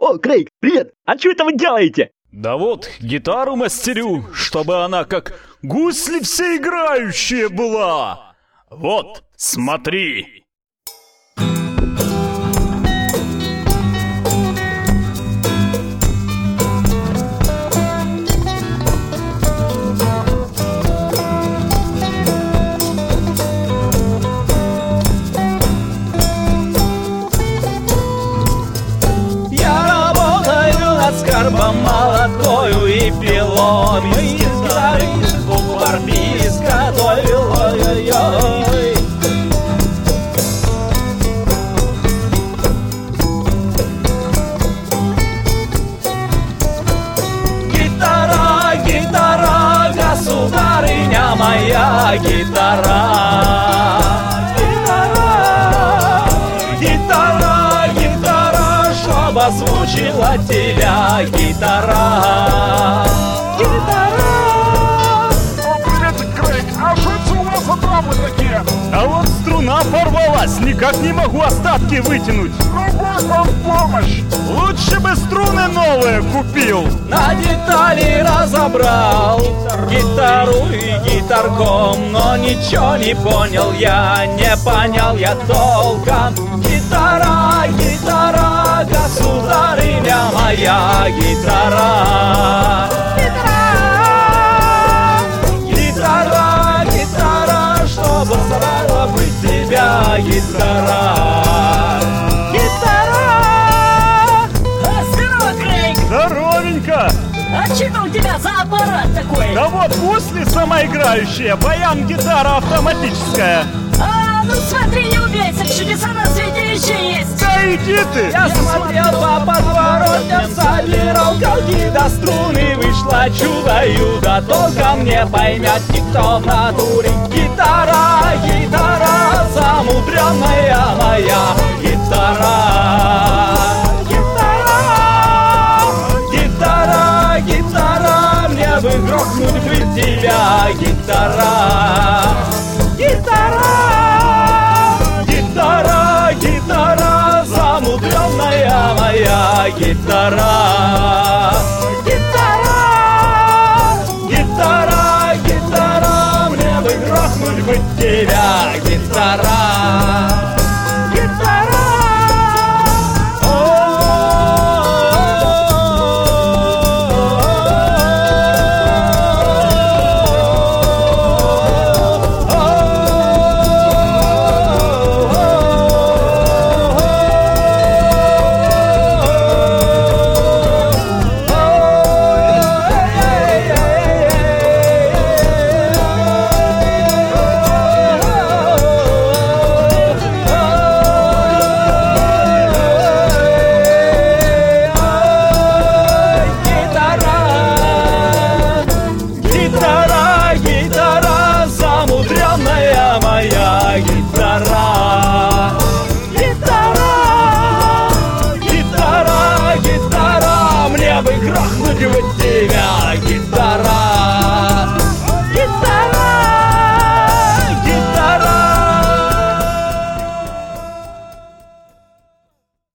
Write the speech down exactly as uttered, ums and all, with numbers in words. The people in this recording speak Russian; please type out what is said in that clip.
О, Крейг, привет! А что это вы делаете? Да вот, гитару мастерю, чтобы она как гусли всеиграющая была. Вот, смотри. Скарбом молодою и пилом из гитары звук варпи изготовил, ой-ой-ой. Гитара, гитара, государыня моя, гитара. Озвучила тебя гитара. Гитара. О, привет, Крейг, а что это у вас за травмы такие? А вот струна порвалась, никак не могу остатки вытянуть. Ну, бог вам в помощь. Лучше бы струны новые купил. На детали разобрал гитару и гитарком, но ничего не понял я, не понял я толком. Гитара, гитара, государыня моя, гитара. Гитара, гитара, гитара, чтобы сразу быть тебя, гитара. Гитара. Здорово, Крейг! Здоровенько. А что у тебя за аппарат такой? Да вот гусли самоиграющие, баян-гитара автоматическая. А, ну смотри, не убейся, чудеса на свете еще есть. Да иди ты. Я смотрел по подворотням, собирал колки до струны, вышло чудо-юдо, толком не поймет никто в натуре. Гитара, гитара, замудренная моя гитара. Гитара, гитара, гитара, мне бы грохнуть бы тебя, гитара. Гитара, гитара, гитара, замудренная моя гитара. Гитара, гитара, гитара, мне бы грохнуть бы тебя, гитара. Гитара. Гитара, гитара, мне бы грохнуть бы тебя, гитара.